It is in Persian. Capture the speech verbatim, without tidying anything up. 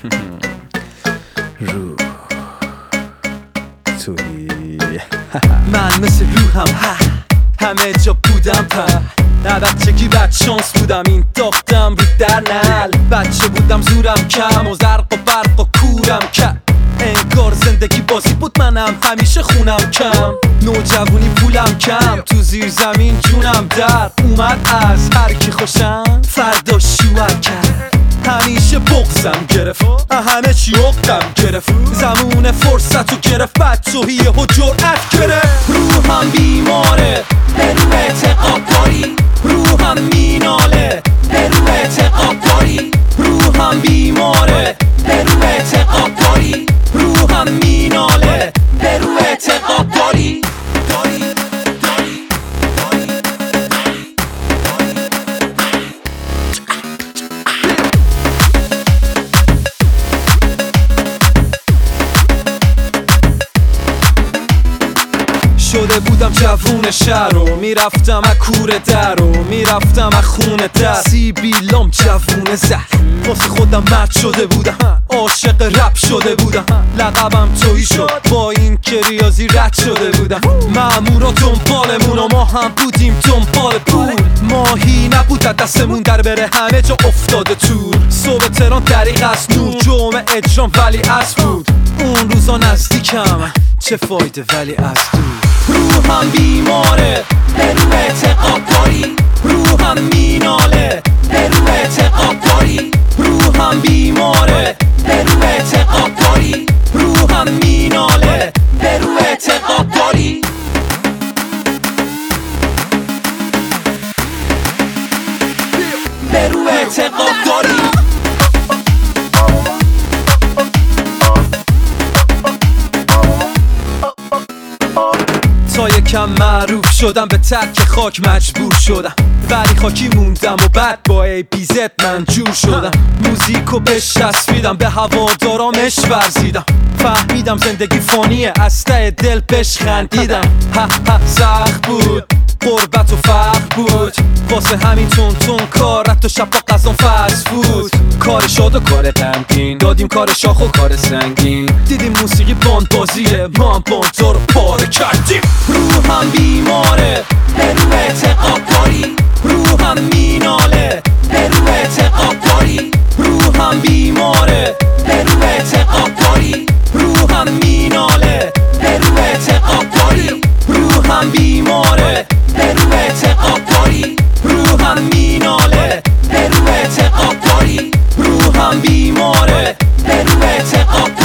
روح توی من مثل روحم ها همه جا بودم پر نه بچگی بد شانس بودم این داختم رو در نل بچه بودم زورم کم و زرق و برق و کورم کم انگار زندگی بازی بود منم همیشه خونم کم نوجوانی پولم کم تو زیر زمین جونم در اومد از هر کی خوشم فردا شوهر کرد همیشه بغزم گرفت همه چی عقدم گرفت زمون فرصت رو گرفت بچه‌هیه و جرأت گرفت روحم بیماره به رو اعتقاد داری روحم میناله به رو اعتقاد داری روحم بیماره به رو اعتقاد داری روحم میناله به رو اعتقاد داری داری شده بودم جوون شهر و میرفتم از کوره در و میرفتم از خونه در سیبیلام جوون زهر واسه خودم مرد شده بودم عاشق رپ شده بودم لقبم تویی شد با این که ریاضی رد شده بودم مامورا دنبالمون و ما هم بودیم دنبال پول ماهی نبود دستمون در بره همه جا افتاده تور صبح تهران طریق از نور جمعه اجرام ولی از بود اون روزا نزدیکم چه فایده ولی از دور روحم بیماره به رو اعتقاد داری روحم میناله به رو اعتقاد داری روحم بیماره به رو اعتقاد داری روحم میناله به رو اعتقاد داری به رو اعتقاد داری تا یکم معروف شدم به ترک خاک مجبور شدم ولی خاکی موندم و بعد با ای پی زد من جور شدم موزیکو بهش چسبیدم به هوادارامش ورزیدم فهمیدم زندگی فانیه از ته دل بهش خندیدم ها ها سخت بود غربت و فقر بود واسه همین تون تون کار رفت و شب با قضام فرض بود کار شاد و کار غمگین دادیم کار شاخ و کار سنگین دیدیم موسیقی باند بازیه ما هم باندزا رو پاره کردیم روحم بیماره به رو اعتقاد داری روحم میناله به رو اعتقاد داری روحم بیماره به رو اعتقاد داری روحم میناله به رو اعتقاد داری روحم بیماره به رو اعتقاد داری روحم میناله به رو اعتقاد داری روحم بیماره به رو اعتقاد